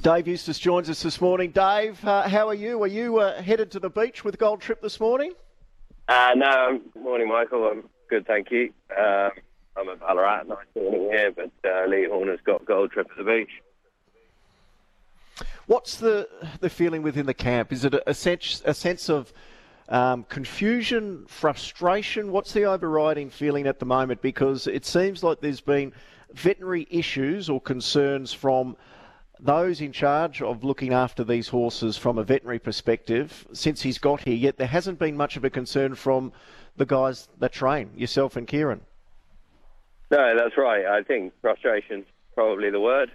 Dave Eustace joins us this morning. Dave, how are you? Are you headed to the beach with Gold Trip this morning? No, morning, Michael. I'm good, thank you. I'm at Ballarat, nice morning here, but Lee Horner's got Gold Trip at the beach. What's the feeling within the camp? Is it a sense of confusion, frustration? What's the overriding feeling at the moment? Because it seems like there's been veterinary issues or concerns from those in charge of looking after these horses from a veterinary perspective since he's got here, yet there hasn't been much of a concern from the guys that train, yourself and Kieran. No, that's right. I think frustration's probably the word.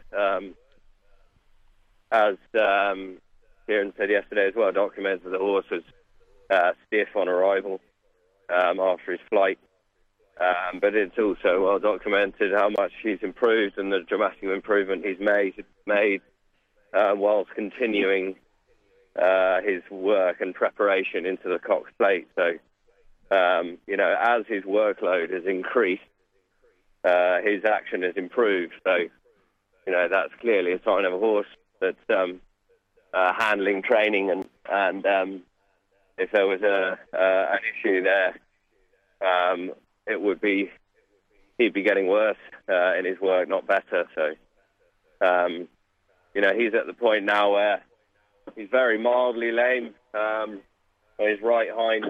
As Kieran said yesterday as well, documented the horse was stiff on arrival after his flight. But it's also well documented how much he's improved and the dramatic improvement he's made whilst continuing his work and preparation into the Cox Plate. So, as his workload has increased, his action has improved. So, that's clearly a sign of a horse that's handling training and if there was an issue there, he'd be getting worse in his work, not better. So, he's at the point now where he's very mildly lame on his right hind.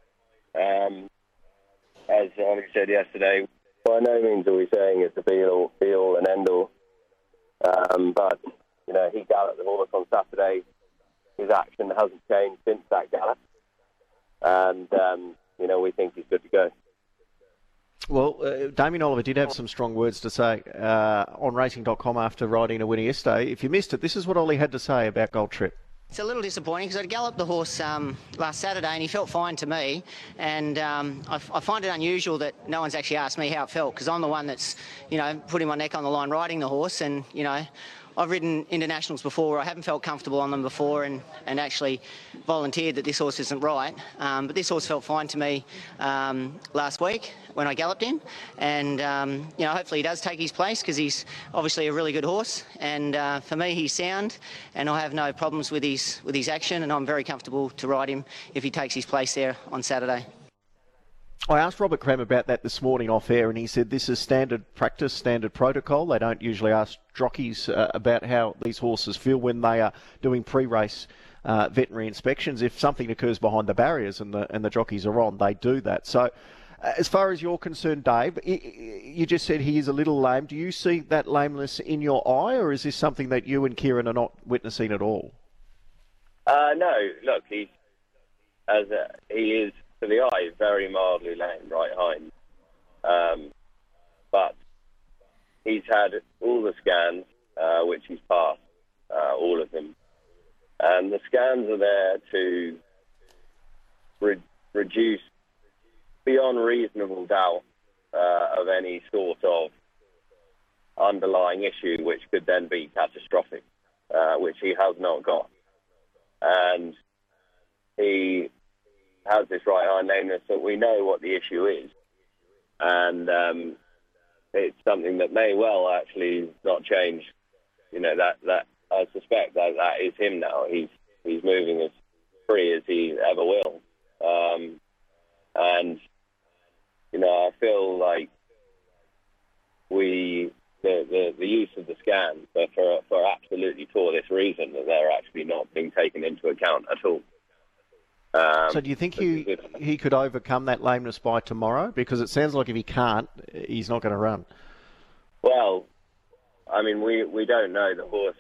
As Ollie said yesterday, by no means are we saying it's the be-all and end-all. But, he galloped the horse on Saturday. His action hasn't changed since that gallop. And, we think he's good to go. Well, Damien Oliver did have some strong words to say on racing.com after riding a Winnie Este. If you missed it, this is what Ollie had to say about Gold Trip. It's a little disappointing because I galloped the horse last Saturday and he felt fine to me. And I find it unusual that no one's actually asked me how it felt because I'm the one that's, putting my neck on the line riding the horse. And, I've ridden internationals before where I haven't felt comfortable on them before and actually volunteered that this horse isn't right. But this horse felt fine to me last week when I galloped him. And, hopefully he does take his place because he's obviously a really good horse. And for me, he's sound and I have no problems with his action and I'm very comfortable to ride him if he takes his place there on Saturday. I asked Robert Cram about that this morning off air and he said this is standard practice, standard protocol. They don't usually ask jockeys about how these horses feel when they are doing pre-race veterinary inspections. If something occurs behind the barriers and the jockeys are on, they do that. So as far as you're concerned, Dave, you just said he is a little lame. Do you see that lameness in your eye or is this something that you and Kieran are not witnessing at all? No, look, he is, to the eye, very mildly lame right hind. But he's had all the scans, which he's passed, all of them. And the scans are there to reduce beyond reasonable doubt of any sort of underlying issue, which could then be catastrophic, which he has not got. And he has this right hind lameness that we know what the issue is. And it's something that may well actually not change. That I suspect that is him now. He's moving as free as he ever will. And, I feel like the use of the scans for absolutely for this reason, that they're actually not being taken into account at all. So do you think he could overcome that lameness by tomorrow? Because it sounds like if he can't, he's not going to run. Well, I mean, we don't know the horse,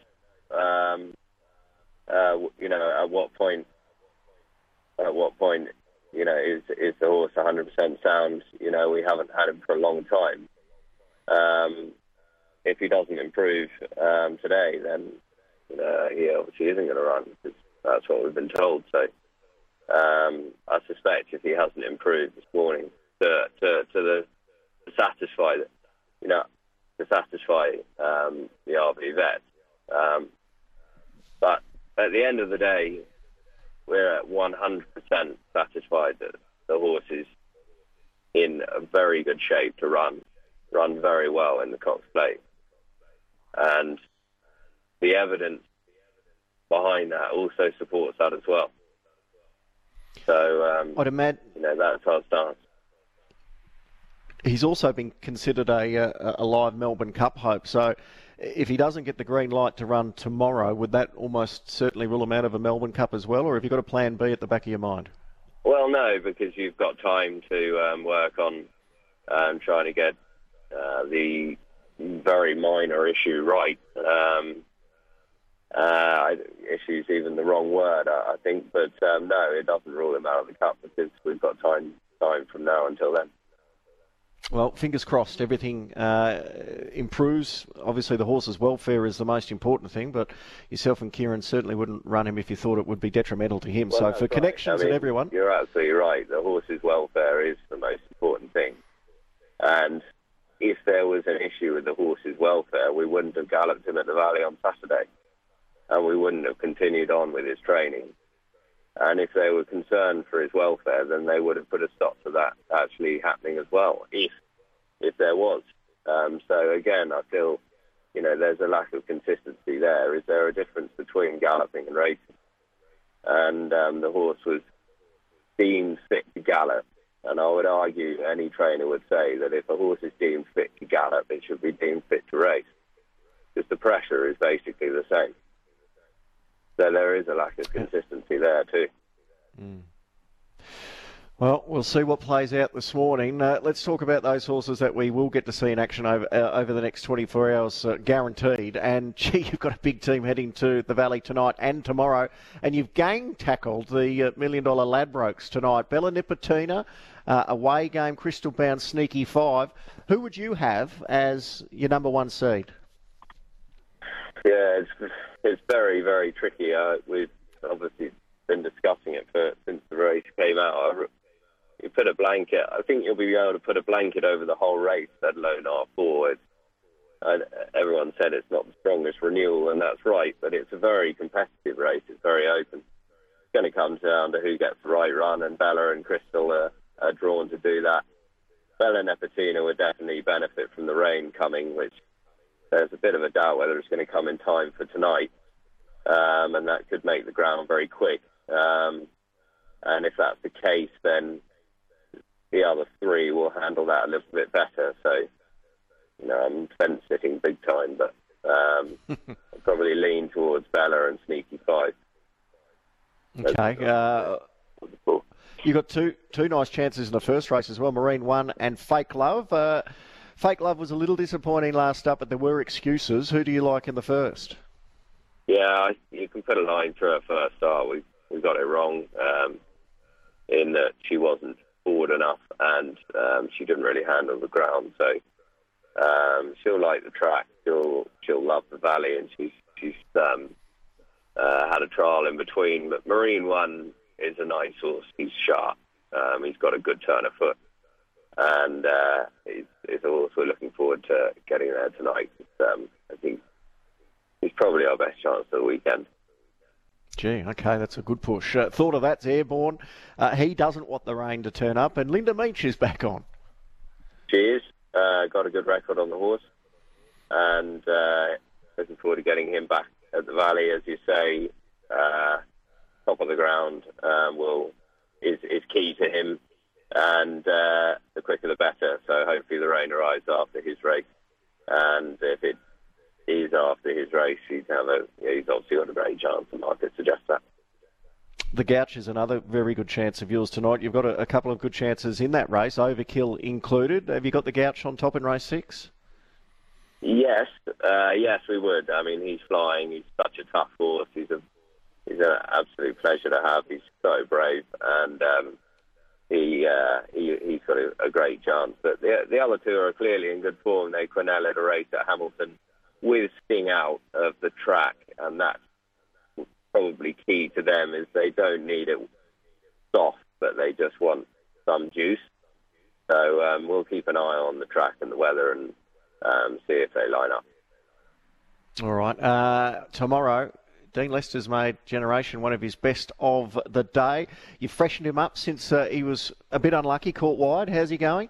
at what point, is the horse 100% sound? We haven't had him for a long time. If he doesn't improve today, then, he obviously isn't going to run. That's what we've been told, so... I suspect if he hasn't improved this morning to satisfy the RB vet. But at the end of the day, we're at 100% satisfied that the horse is in a very good shape to run very well in the Cox Plate. And the evidence behind that also supports that as well. So, I'd imagine that's our stance. He's also been considered a live Melbourne Cup hope. So if he doesn't get the green light to run tomorrow, would that almost certainly rule him out of a Melbourne Cup as well? Or have you got a plan B at the back of your mind? Well, no, because you've got time to work on trying to get the very minor issue right. Issue's even the wrong word, I think. But no, it doesn't rule him out of the Cup because we've got time from now until then. Well, fingers crossed, everything improves. Obviously, the horse's welfare is the most important thing, but yourself and Kieran certainly wouldn't run him if you thought it would be detrimental to him. Well, so for connections and everyone... You're absolutely right. The horse's welfare is the most important thing. And if there was an issue with the horse's welfare, we wouldn't have galloped him at the Valley on Saturday. And we wouldn't have continued on with his training. And if they were concerned for his welfare, then they would have put a stop to that actually happening as well, if there was. So again, I feel, there's a lack of consistency there. Is there a difference between galloping and racing? And the horse was deemed fit to gallop. And I would argue any trainer would say that if a horse is deemed fit to gallop, it should be deemed fit to race. Because the pressure is basically the same. So there is a lack of consistency there too. Well, we'll see what plays out this morning. Let's talk about those horses that we will get to see in action over the next 24 hours, guaranteed. And, gee, you've got a big team heading to the Valley tonight and tomorrow. And you've gang-tackled the $1 Million Ladbrokes tonight. Bella Nipotina, away game, Crystal Bound, Sneaky 5. Who would you have as your number one seed? Yeah, it's very, very tricky. We've obviously been discussing it since the race came out. You put a blanket. I think you'll be able to put a blanket over the whole race, let alone R4. Everyone said it's not the strongest renewal, and that's right, but it's a very competitive race. It's very open. It's going to come down to who gets the right run, and Bella and Crystal are drawn to do that. Bella Nipotina would definitely benefit from the rain coming, which there's a bit of a doubt whether it's going to come in time for tonight, and that could make the ground very quick. And if that's the case, then the other three will handle that a little bit better. So, I'm fence-sitting big time, but I'll probably lean towards Bella and Sneaky 5. Okay. You got two nice chances in the first race as well, Marine 1 and Fake Love. Fake Love was a little disappointing last up, but there were excuses. Who do you like in the first? Yeah, you can put a line through her first start. We got it wrong in that she wasn't forward enough and she didn't really handle the ground. So she'll like the track. She'll love the Valley, and she's had a trial in between. But Marine 1 is a nice horse. He's sharp. He's got a good turn of foot. And it's a horse we're looking forward to getting there tonight. I think he's probably our best chance of the weekend. Gee, okay, that's a good push. Thought of that's Airborne. He doesn't want the rain to turn up, and Linda Meach is back on. She is. Got a good record on the horse, and looking forward to getting him back at the Valley. As you say, top of the ground is key to him, and the quicker the better. So hopefully the rain arrives after his race, and if it is after his race, he's obviously got a great chance, the market suggests that. The Gouch is another very good chance of yours tonight. You've got a couple of good chances in that race, Overkill included. Have you got the Gouch on top in race 6? Yes, we would. I mean, he's flying. He's such a tough horse. He's an absolute pleasure to have. He's so brave, and he's got a great chance. But the other two are clearly in good form. They Quinell at a race at Hamilton with Sting out of the track, and that's probably key to them, is they don't need it soft, but they just want some juice. So we'll keep an eye on the track and the weather and see if they line up. All right. Tomorrow, Dean Lester's made Generation one of his best of the day. You freshened him up since he was a bit unlucky, caught wide. How's he going?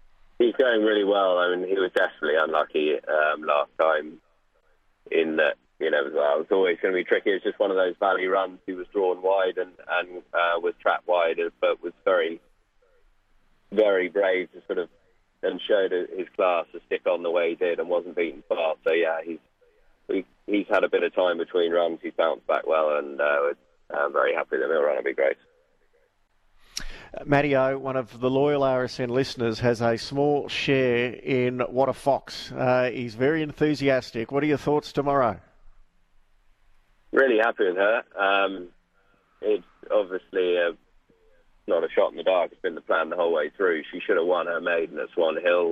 He's going really well. I mean, he was definitely unlucky last time in that as well. It's always going to be tricky. It's just one of those valley runs. He was drawn wide and was trapped wide, but was very, very brave to sort of, and showed his class to stick on the way he did and wasn't beaten fast. So yeah, he's had a bit of time between runs. He's bounced back well, and I'm very happy that he'll run a big race. Matty O, one of the loyal RSN listeners, has a small share in What a Fox. He's very enthusiastic. What are your thoughts tomorrow? Really happy with her. It's obviously not a shot in the dark. It's been the plan the whole way through. She should have won her maiden at Swan Hill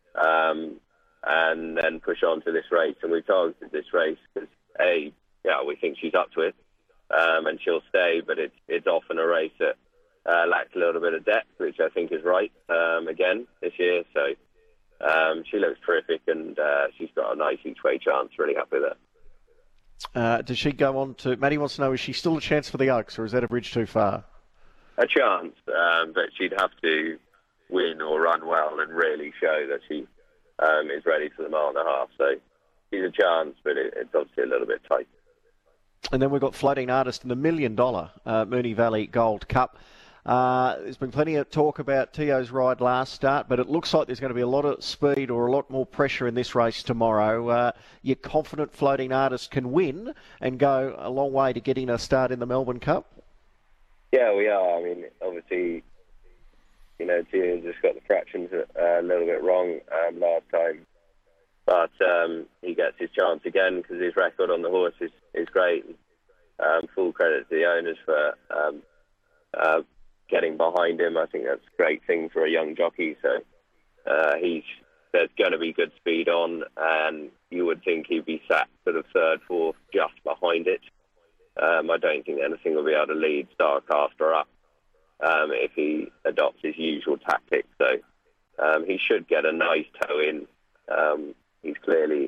and then push on to this race. And we targeted this race because, we think she's up to it and she'll stay, but it's often a race that lacks a little bit of depth, which I think is right again this year. So she looks terrific, and she's got a nice each-way chance. Really happy with her. Does she go on to... Matty wants to know, is she still a chance for the Oaks, or is that a bridge too far? A chance, but she'd have to win or run well and really show that she is ready for the mile and a half. So she's a chance, but it's obviously a little bit tight. And then we've got Floating Artist in the $1 million Moonee Valley Gold Cup. There's been plenty of talk about Tio's ride last start, but it looks like there's going to be a lot of speed or a lot more pressure in this race tomorrow. You're confident Floating Artist can win and go a long way to getting a start in the Melbourne Cup? Yeah, we are. I mean, obviously, Tio just got the fractions a little bit wrong last time. But he gets his chance again because his record on the horse is great. Full credit to the owners for getting behind him. I think that's a great thing for a young jockey. So there's going to be good speed on, and you would think he'd be sat sort of third, fourth, just behind it. I don't think anything will be able to lead Starcaster up if he adopts his usual tactics. So he should get a nice toe in. He's clearly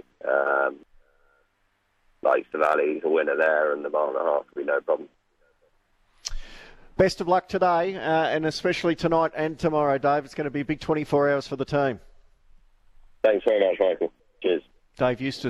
likes the valley. He's a winner there, and the mile and a half will be no problem. Best of luck today, and especially tonight and tomorrow, Dave. It's going to be a big 24 hours for the team. Thanks very much, Michael. Cheers. Dave Eustace.